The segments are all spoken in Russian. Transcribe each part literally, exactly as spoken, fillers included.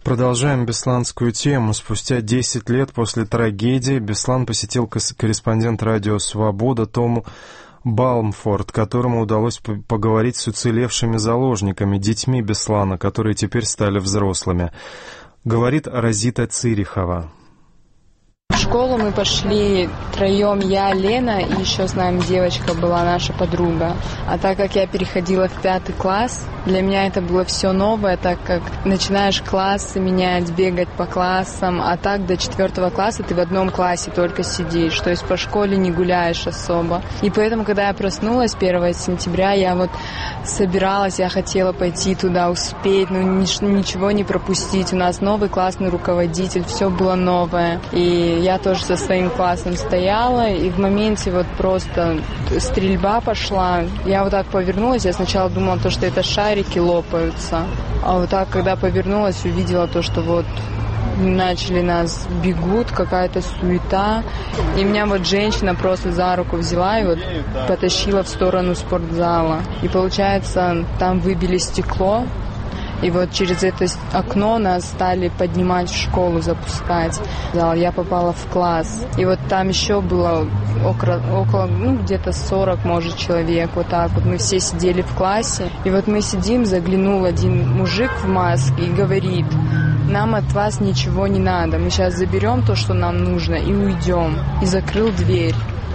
Продолжаем бесланскую тему. Спустя десять лет после трагедии Беслан посетил корреспондент радио «Свобода» Том Балмфорд, которому удалось поговорить с уцелевшими заложниками, детьми Беслана, которые теперь стали взрослыми. Говорит Розита Цирихова. В школу мы пошли втроем, я, Лена и еще с нами девочка была, наша подруга. А так как я переходила в пятый класс, для меня это было все новое, так как начинаешь классы менять, бегать по классам, а так до четвертого класса ты в одном классе только сидишь, то есть по школе не гуляешь особо. И поэтому, когда я проснулась первого сентября, я вот собиралась, я хотела пойти туда, успеть, ну ничего не пропустить. У нас новый классный руководитель, все было новое. И я тоже со своим классом стояла, и в моменте вот просто стрельба пошла. Я вот так повернулась, я сначала думала, то, что это шарики лопаются. А вот так, когда повернулась, увидела то, что вот начали нас, бегут, какая-то суета. И меня вот женщина просто за руку взяла и вот потащила в сторону спортзала. И получается, там выбили стекло. И вот через это окно нас стали поднимать в школу, запускать. Я попала в класс. И вот там еще было около, около ну, где-то сорок, может, человек. Вот так вот мы все сидели в классе. И вот мы сидим, заглянул один мужик в маске и говорит: нам от вас ничего не надо. Мы сейчас заберем то, что нам нужно, и уйдем. И закрыл дверь.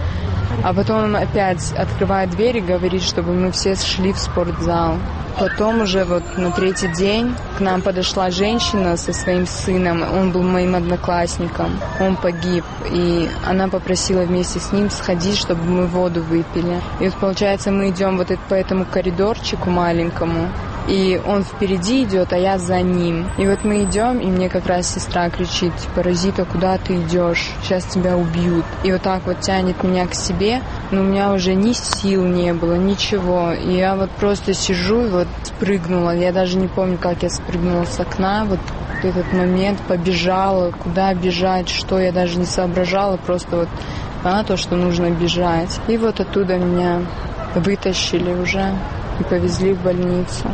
А потом он опять открывает дверь и говорит, чтобы мы все шли в спортзал. Потом уже вот на третий день к нам подошла женщина со своим сыном. Он был моим одноклассником. Он погиб. И она попросила вместе с ним сходить, чтобы мы воду выпили. И вот получается, мы идем вот по этому коридорчику маленькому. И он впереди идет, а я за ним. И вот мы идем, и мне как раз сестра кричит: типа: Розита, куда ты идешь? Сейчас тебя убьют. И вот так вот тянет меня к себе, но у меня уже ни сил не было, ничего. И я вот просто сижу и вот спрыгнула. Я даже не помню, как я спрыгнула с окна. Вот этот момент побежала, куда бежать, что я даже не соображала. Просто вот а, то, что нужно бежать. И вот оттуда меня вытащили уже и повезли в больницу.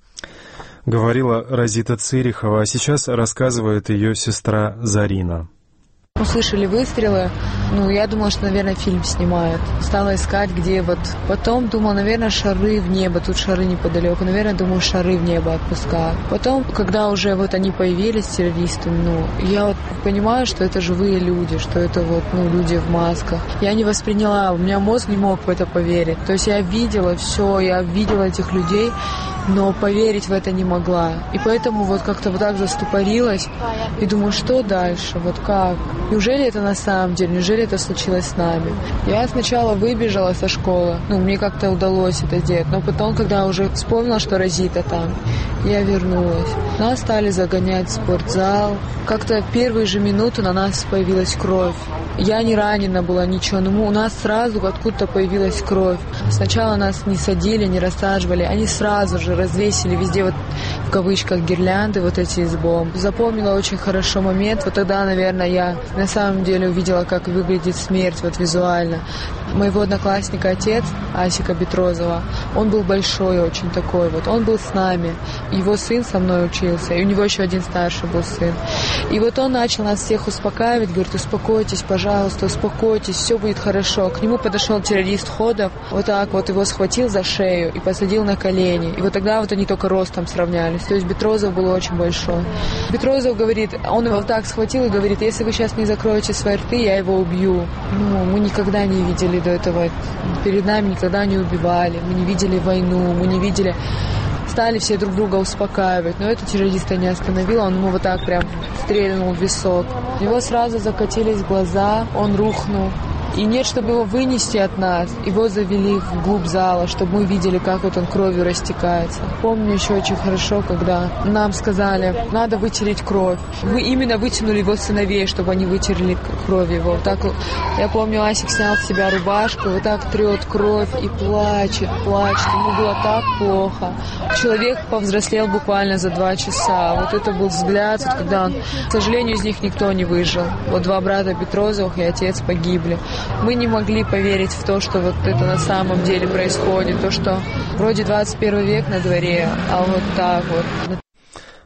Говорила Розита Цирихова, а сейчас рассказывает ее сестра Зарина. Услышали выстрелы, ну, я думала, что, наверное, фильм снимают. Стала искать, где вот. Потом думала, наверное, шары в небо, тут шары неподалеку. Наверное, думаю, шары в небо отпускают. Потом, когда уже вот они появились, террористы, ну, я вот понимаю, что это живые люди, что это вот, ну, люди в масках. Я не восприняла, у меня мозг не мог в это поверить. То есть я видела все, я видела этих людей, но поверить в это не могла. И поэтому вот как-то вот так застопорилась и думаю, что дальше, вот как? Неужели это на самом деле? Неужели это случилось с нами? Я сначала выбежала со школы, ну, мне как-то удалось это сделать, но потом, когда уже вспомнила, что Розита там, я вернулась. Нас стали загонять в спортзал. Как-то первые же минуты на нас появилась кровь. Я не ранена была, ничего, но у нас сразу откуда-то появилась кровь. Сначала нас не садили, не рассаживали, они сразу же развесили везде вот в кавычках гирлянды вот эти из бомб. Запомнила очень хорошо момент, вот тогда, наверное, я на самом деле увидела, как выглядит смерть вот визуально. Моего одноклассника отец, Асика Бетрозова, он был большой очень такой вот, он был с нами, его сын со мной учился, и у него еще один старший был сын. И вот он начал нас всех успокаивать, говорит: успокойтесь, пожалуйста, успокойтесь, все будет хорошо. К нему подошел террорист Ходов, вот так вот его схватил за шею и посадил на колени. И вот тогда вот они только ростом сравнялись. То есть Бетрозов был очень большой. Бетрозов говорит, он его вот так схватил и говорит: если вы сейчас не закроете свои рты, я его убью. Ну, мы никогда не видели до этого, перед нами никогда не убивали, мы не видели войну, мы не видели... Стали все друг друга успокаивать, но это террориста не остановило, он ему вот так прям стрельнул в висок. У него сразу закатились глаза, он рухнул. И нет, чтобы его вынести от нас, его завели вглубь зала, чтобы мы видели, как вот он кровью растекается. Помню еще очень хорошо, когда нам сказали, надо вытереть кровь. Мы именно вытянули его сыновей, чтобы они вытерли кровь его. Вот так, я помню, Асик снял с себя рубашку, вот так трет кровь и плачет, плачет. Ему было так плохо. Человек повзрослел буквально за два часа. Вот это был взгляд, вот когда он... К сожалению, из них никто не выжил. Вот два брата Петрозовых и отец погибли. Мы не могли поверить в то, что вот это на самом деле происходит, то, что вроде двадцать первый век на дворе, а вот так вот.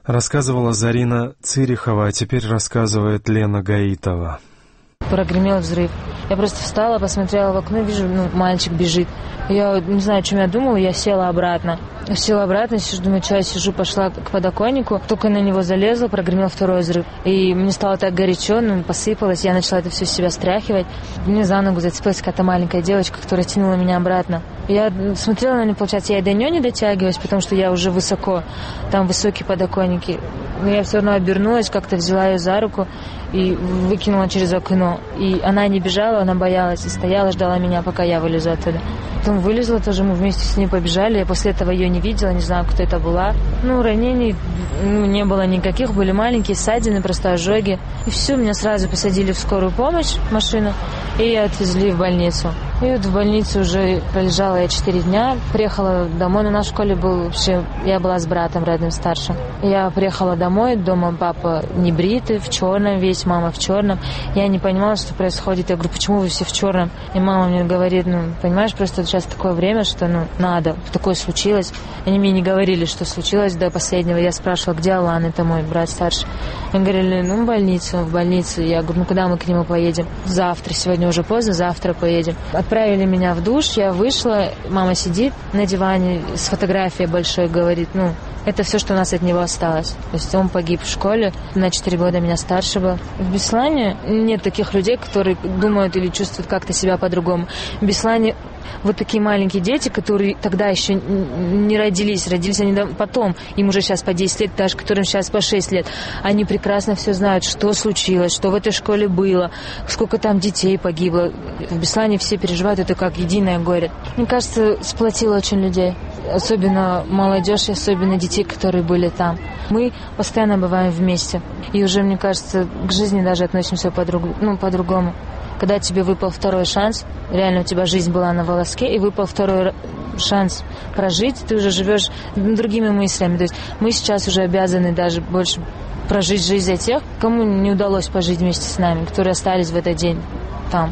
Рассказывала Зарина Цирихова, а теперь рассказывает Лена Гаитова. Прогремел взрыв. Я просто встала, посмотрела в окно, вижу, ну, мальчик бежит. Я не знаю, о чем я думала, я села обратно. Села обратно, сижу, думаю, что я сижу, пошла к подоконнику, только на него залезла, прогремел второй взрыв. И мне стало так горячо, ну, посыпалось, я начала это все с себя стряхивать. Мне за ногу зацепилась какая-то маленькая девочка, которая тянула меня обратно. Я смотрела на нее, получается, я и до нее не дотягиваюсь, потому что я уже высоко, там высокие подоконники. Но я все равно обернулась, как-то взяла ее за руку и выкинула через окно. И она не бежала, она боялась и стояла, ждала меня, пока я вылезу оттуда. Потом вылезла тоже, мы вместе с ней побежали. Я после этого ее не видела, не знаю, кто это была. Ну, ранений ну, не было никаких, были маленькие ссадины, просто ожоги. И все, меня сразу посадили в скорую помощь, в машину, и отвезли в больницу. И вот в больнице уже пролежала я четыре дня. Приехала домой, но у нас в школе был вообще... Я была с братом родным старшим. Я приехала домой, дома папа не бритый, в черном весь, мама в черном. Я не понимала, что происходит. Я говорю, почему вы все в черном? И мама мне говорит, ну, понимаешь, просто сейчас такое время, что, ну, надо. Такое случилось. Они мне не говорили, что случилось до последнего. Я спрашивала, где Алан, это мой брат старший. Они говорили, ну, в больницу, в больницу. Я говорю, ну, когда мы к нему поедем? Завтра, сегодня уже поздно, завтра поедем. Отправили меня в душ, я вышла, мама сидит на диване с фотографией большой, говорит, ну, это все, что у нас от него осталось. То есть он погиб в школе, на четыре года меня старше был. В Беслане нет таких людей, которые думают или чувствуют как-то себя по-другому. В Беслане вот такие маленькие дети, которые тогда еще не родились, родились они потом, им уже сейчас по десять лет, даже которым сейчас по шесть лет, они прекрасно все знают, что случилось, что в этой школе было, сколько там детей погибло. В Беслане все переживают это как единое горе. Мне кажется, сплотило очень людей, особенно молодежь, особенно детей, которые были там. Мы постоянно бываем вместе, и уже, мне кажется, к жизни даже относимся по-другому, ну, по-другому. Когда тебе выпал второй шанс, реально у тебя жизнь была на волоске, и выпал второй шанс прожить, ты уже живешь другими мыслями. То есть мы сейчас уже обязаны даже больше прожить жизнь за тех, кому не удалось пожить вместе с нами, которые остались в этот день там.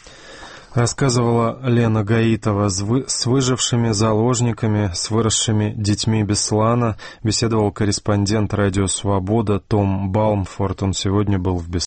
Рассказывала Лена Гаитова с выжившими заложниками, с выросшими детьми Беслана. Беседовал корреспондент «Радио Свобода» Том Балмфорд. Он сегодня был в Беслане.